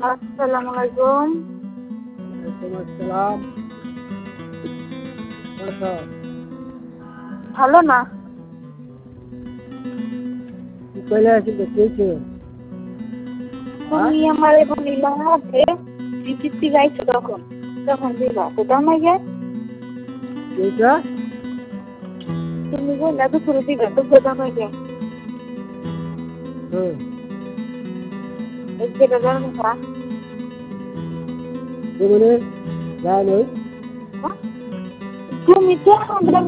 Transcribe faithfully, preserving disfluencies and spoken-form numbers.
আসসালামু আলাইকুম। ওয়ালাইকুম আসসালাম। বলো। ভালো না? কি কইলে আছি দেখেছো? তুমি আমারে বলিলা যে বিচিত্রি গাইছো তখন তখন দিবা তো দাও না গে এইটা তুমি বললা তো পুরো দিবা তো দাও না গে হুম এক যেটা জানো না তুমি জানো তুমি তো আমরা